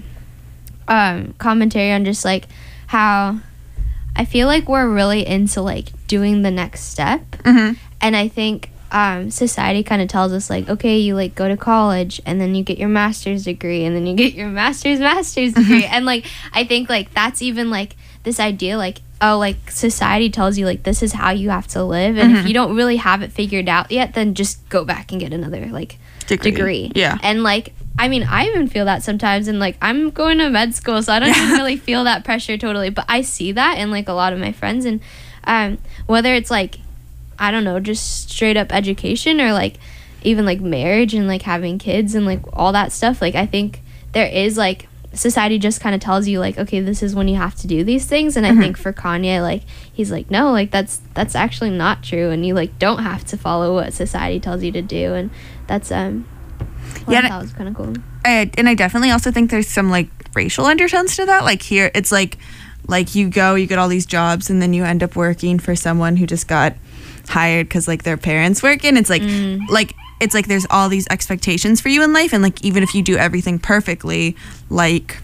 commentary on just like how I feel like we're really into like doing the next step. And I think society kind of tells us like, okay, you like go to college and then you get your master's degree and then you get your master's degree. And like I think like that's even like this idea like, oh, like society tells you like this is how you have to live, and if you don't really have it figured out yet, then just go back and get another like degree. Yeah. And like I mean, I even feel that sometimes, and like I'm going to med school, so I don't even really feel that pressure totally, but I see that in like a lot of my friends, and whether it's like, I don't know, just straight up education or like even like marriage and like having kids and like all that stuff, like I think there is like society just kind of tells you like, okay, this is when you have to do these things. And I think for Kanye, like he's like, no, like that's actually not true, and you like don't have to follow what society tells you to do. And that's yeah, that was kind of cool. And I definitely also think there's some like racial undertones to that. Like here it's like you get all these jobs and then you end up working for someone who just got hired because like their parents work, and it's like it's like there's all these expectations for you in life, and like even if you do everything perfectly, like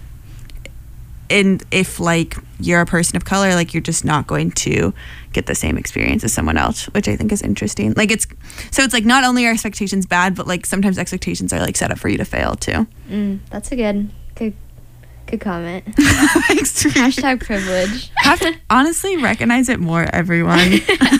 and if like you're a person of color, like you're just not going to get the same experience as someone else, which I think is interesting. Like it's like not only are expectations bad, but like sometimes expectations are like set up for you to fail too. That's a good comment. Thanks. Hashtag privilege. Have to honestly recognize it more, everyone.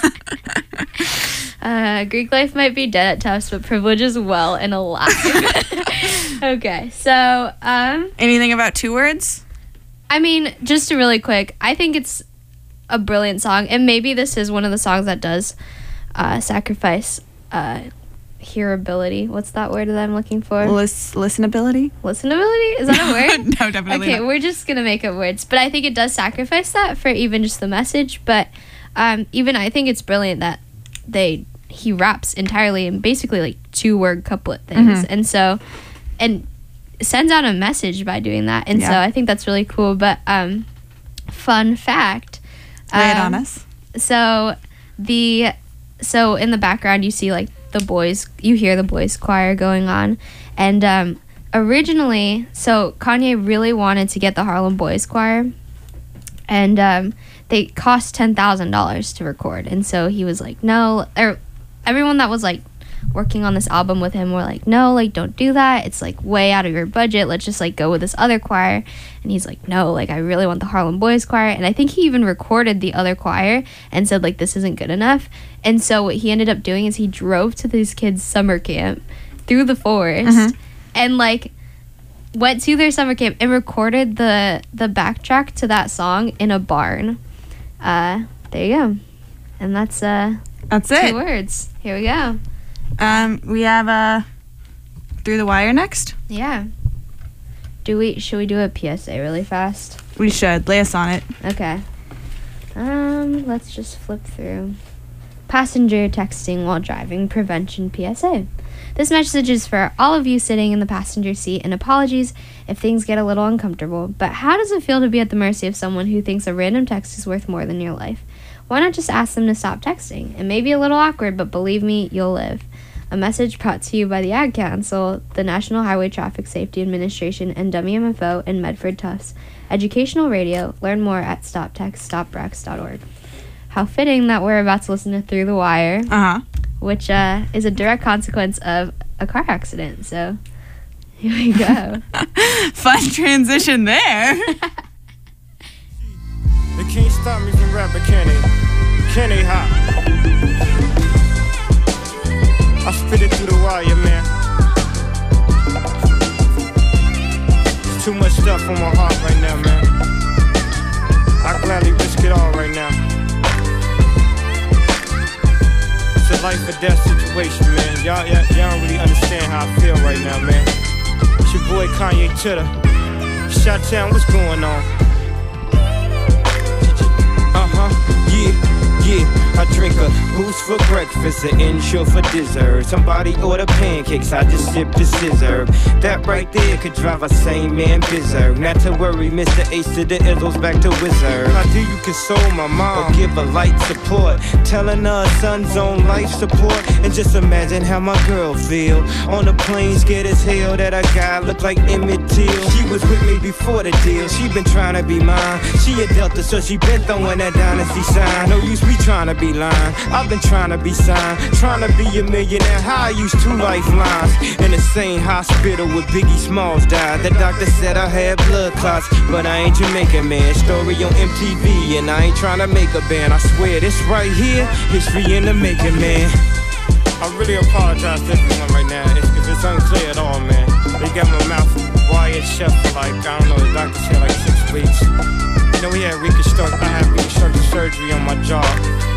Greek life might be dead at Tufts, but privilege is well and alive. Okay, so anything about 2 words? I mean, just really quick, I think it's a brilliant song, and maybe this is one of the songs that does sacrifice hearability. What's that word that I'm looking for? Listenability? Listenability? Is that a word? No, definitely okay, not. We're just gonna make up words, but I think it does sacrifice that for even just the message. But even I think it's brilliant that he raps entirely in basically like 2-word couplet things, and so sends out a message by doing that, and so I think that's really cool. But fun fact, lay it on us. So in the background you see like you hear the boys choir going on, and originally, so Kanye really wanted to get the Harlem Boys Choir, and they cost $10,000 to record, and so he was like, no, or everyone that was like working on this album with him were like, no, like don't do that, it's like way out of your budget, let's just like go with this other choir. And he's like, no, like I really want the Harlem Boys Choir. And I think he even recorded the other choir and said like this isn't good enough. And so what he ended up doing is he drove to these kids' summer camp through the forest, and like went to their summer camp and recorded the backtrack to that song in a barn. There you go. And that's it. 2 words. Here we go. We have Through the Wire next. Yeah. Should we do a PSA really fast? We should. Lay us on it. Okay. Let's just flip through. Passenger texting while driving, prevention PSA. This message is for all of you sitting in the passenger seat, and apologies if things get a little uncomfortable, but how does it feel to be at the mercy of someone who thinks a random text is worth more than your life? Why not just ask them to stop texting? It may be a little awkward, but believe me, you'll live. A message brought to you by the Ad Council, the National Highway Traffic Safety Administration, and WMFO and Medford Tufts Educational Radio. Learn more at stoptextstopwrecks.org. How fitting that we're about to listen to Through the Wire, which is a direct consequence of a car accident. So here we go. Fun transition there. They can't stop me from rapping, can they? Can they, hot? I spit it through the wire, man. There's too much stuff on my heart right now, man. I gladly risk it all right now. It's a life or death situation, man. Y'all don't really understand how I feel right now, man. It's your boy Kanye Chitter. Shot-town, what's going on? Yeah, I drink a boost for breakfast, an insure for dessert. Somebody order pancakes, I just sip the scissor. That right there could drive a sane man berserk. Not to worry, Mr. Ace to the Izzles back to Wizard. How do you console my mom or give her light support? Telling her son's on life support. And just imagine how my girl feel on the plane, scared as hell that a guy looked like Emmett Till. She was with me before the deal, she been trying to be mine. She a Delta, so she been throwing that dynasty sign. No use me trying to be lying, I've been trying to be signed. Trying to be a millionaire, how I used 2 lifelines. In the same hospital where Biggie Smalls died. The doctor said I had blood clots, but I ain't Jamaican, man. Story on MTV, and I ain't trying to make a band. I swear this right here, history in the making, man. I really apologize to everyone right now if it's unclear at all, man. They got my mouth wired shut for like, I don't know, the doctor said like 6 weeks. You know, I had reconstructive surgery on my jaw.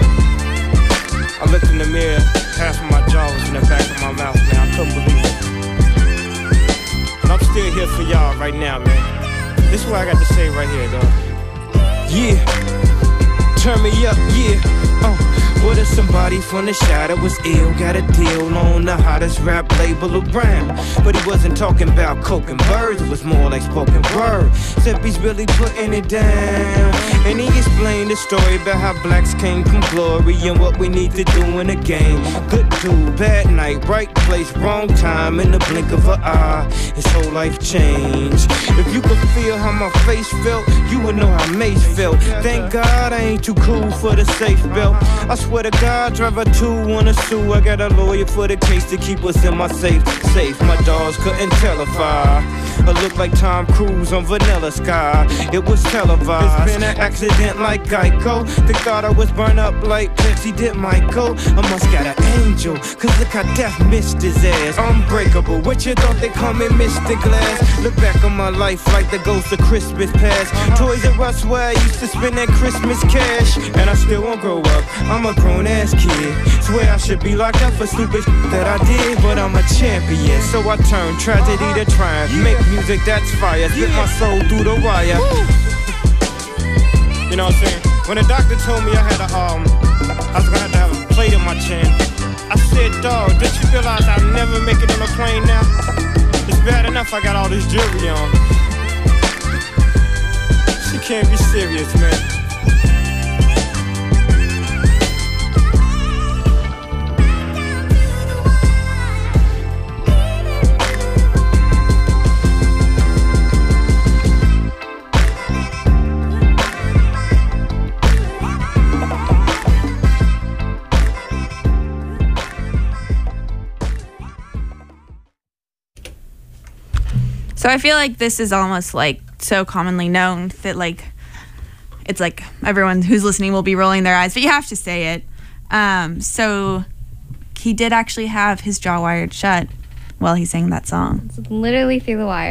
I looked in the mirror, half of my jaw was in the back of my mouth, man. I couldn't believe it. And I'm still here for y'all right now, man. This is what I got to say right here, though. Yeah, turn me up, yeah. What if somebody from the shadow was ill? Got a deal on the hottest rap label around. But he wasn't talking about coke and birds, it was more like spoken word. Except he's really putting it down. And he explained the story about how blacks came from glory and what we need to do in the game. Good dude, bad night, right place, wrong time. In the blink of an eye, his whole life changed. If you could feel how my face felt, you would know how Mace felt. Thank God I ain't too cool for the safe belt. I swear to God, driver 2 wanna sue. I got a lawyer for the case to keep us in my safe. My dogs couldn't tell if I look like Tom Cruise on Vanilla Sky. It was televised. It's been an accident like Geico. They thought I was burned up like Pepsi did Michael. I must got an angel, cause look how death missed his ass. Unbreakable, what you thought they call me Mr. Glass? Look back on my life like the ghost of Christmas past. Toys R Us where I used to spend that Christmas cash. And I still won't grow up, I'm a grown ass kid. Swear I should be locked up for stupid that I did, but I'm a champion. So I turn tragedy to triumph. Make music that's fire, spit my soul through the wire. You know what I'm saying? When the doctor told me I was gonna have to have a plate in my chin, I said, dog, did you realize I'll never make it on a plane now? It's bad enough I got all this jewelry on. She can't be serious, man. So I feel like this is almost like so commonly known that like it's like everyone who's listening will be rolling their eyes, but you have to say it. So he did actually have his jaw wired shut while he sang that song. It's literally Through the Wire.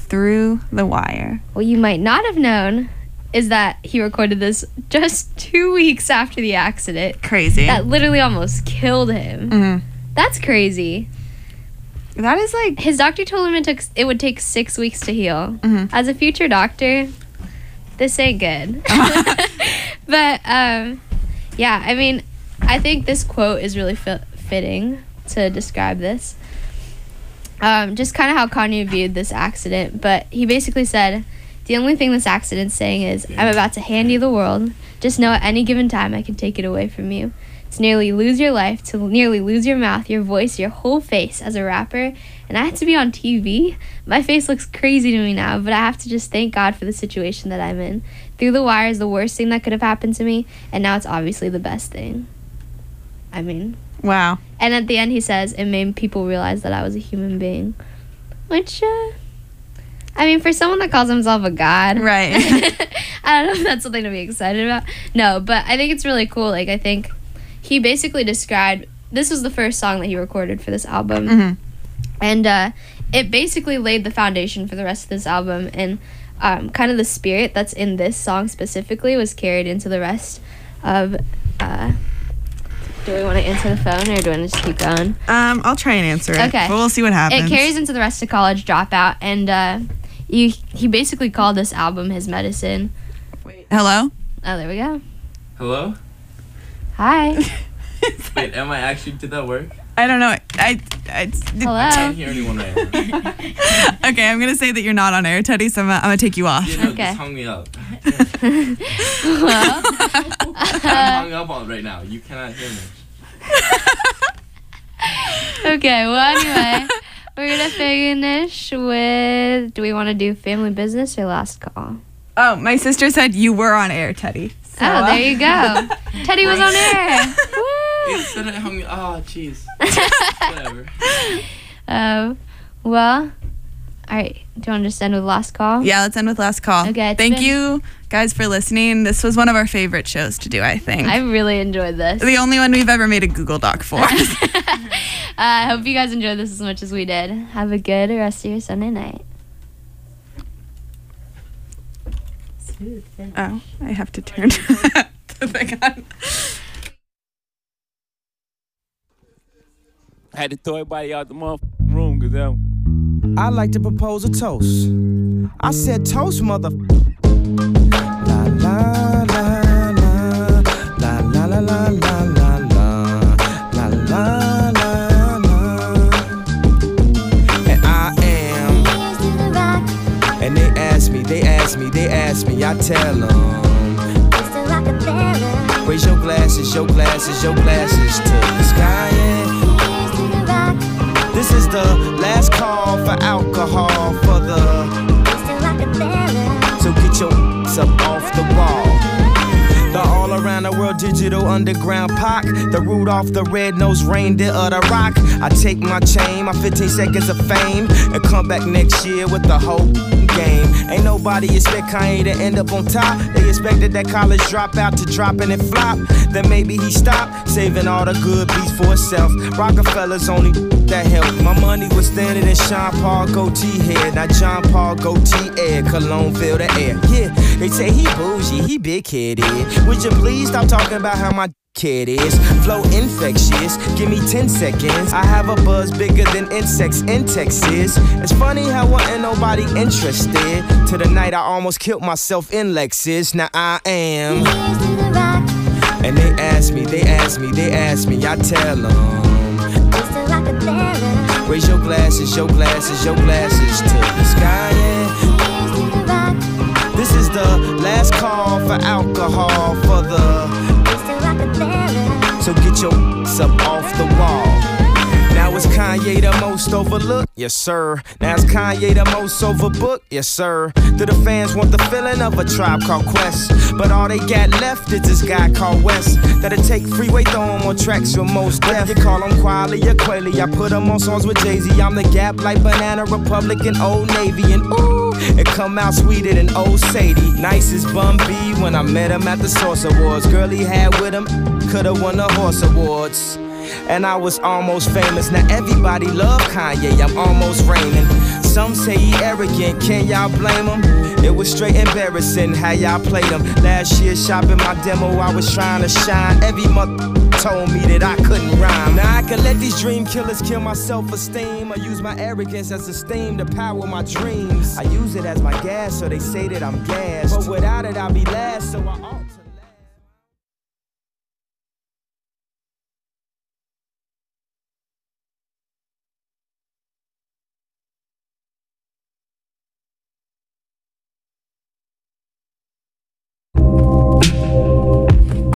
Through the Wire. What you might not have known is that he recorded this just 2 weeks after the accident. Crazy. That literally almost killed him. Mhm. That's crazy. That is like... His doctor told him it would take 6 weeks to heal. As a future doctor, this ain't good. But, yeah, I mean, I think this quote is really fitting to describe this. Just kind of how Kanye viewed this accident. But he basically said, the only thing this accident's saying is, I'm about to hand you the world. Just know at any given time I can take it away from you. To nearly lose your life, to nearly lose your mouth, your voice, your whole face as a rapper. And I had to be on TV. My face looks crazy to me now, but I have to just thank God for the situation that I'm in. Through the Wire is the worst thing that could have happened to me, and now it's obviously the best thing. I mean... Wow. And at the end he says, it made people realize that I was a human being. Which, I mean, for someone that calls himself a god... Right. I don't know if that's something to be excited about. No, but I think it's really cool. Like, I think he basically described... This was the first song that he recorded for this album. And it basically laid the foundation for the rest of this album. And kind of the spirit that's in this song specifically was carried into the rest of... do we want to answer the phone, or do we want to just keep going? I'll try and answer it. Okay. But we'll see what happens. It carries into the rest of College Dropout, and he basically called this album his medicine. Wait. Hello? Oh, there we go. Hello? Hi. Wait, am I actually... Did that work? I don't know. Hello? I can't hear anyone right now. Okay, I'm going to say that you're not on air, Teddy, so I'm going to take you off. You know, Okay. just hung me up. Well, I'm hung up on right now. You cannot hear me. okay, well, anyway, we're going to finish with... Do we want to do family business or last call? Oh, my sister said you were on air, Teddy. So, Oh, there you go. Teddy was on air. It said it hung me... Oh, jeez. Whatever. Well, all right. Do you want to just end with last call? Yeah, let's end with last call. Okay, Thank you guys for listening. This was one of our favorite shows to do, I think. I really enjoyed this. The only one we've ever made a Google Doc for. I hope you guys enjoyed this as much as we did. Have a good rest of your Sunday night. Oh, I have to turn the thing on. I had to throw everybody out the motherfucking room because I'd like to propose a toast. I said toast, mother. La la la la la la la la la la la la la la. And I am. And they ask me, I tell them. Raise your glasses to the sky, yeah. This is the last call for alcohol for the. So get your up off the wall. The all around the world digital underground Pac, the Rudolph the red-nosed reindeer of the rock. I take my chain, my 15 seconds of fame, and come back next year with the whole game. Ain't nobody expect Kanye to end up on top. They expected that college dropout to drop and it flop. Then maybe he stopped, saving all the good beats for himself. Rockefeller's only that helped. My money was thinner than Sean Paul goatee head. Now John Paul goatee air, cologne fill the air. Yeah, they say he bougie, he big-headed. Would you please stop talking about how my kid is? Flow infectious, give me 10 seconds. I have a buzz bigger than insects in Texas. It's funny how wasn't nobody interested. To the night I almost killed myself in Lexus. Now I am. And they ask me, I tell them. Raise your glasses to the sky, yeah. This is the last call for alcohol for the. So get your up off the wall. Now is Kanye the most overlooked? Yes, sir. Now is Kanye the most overbooked? Yes, sir. Do the fans want the feeling of a Tribe Called Quest? But all they got left is this guy called West. That'll take freeway, throw him on tracks with most death. You call him Quali or Quayle, I put him on songs with Jay-Z. I'm the Gap like Banana Republican, Old Navy. And ooh, it come out sweeter than Old Sadie. Nice as Bun B when I met him at the Source Awards. Girl he had with him, could've won the Horse Awards. And I was almost famous. Now everybody love Kanye, I'm almost reigning. Some say he arrogant, can y'all blame him? It was straight embarrassing how y'all played him. Last year shopping my demo, I was trying to shine. Every month told me that I couldn't rhyme. Now I can let these dream killers kill my self-esteem. I use my arrogance as a steam to power my dreams. I use it as my gas, so they say that I'm gassed. But without it, I'll be last, so I ought to.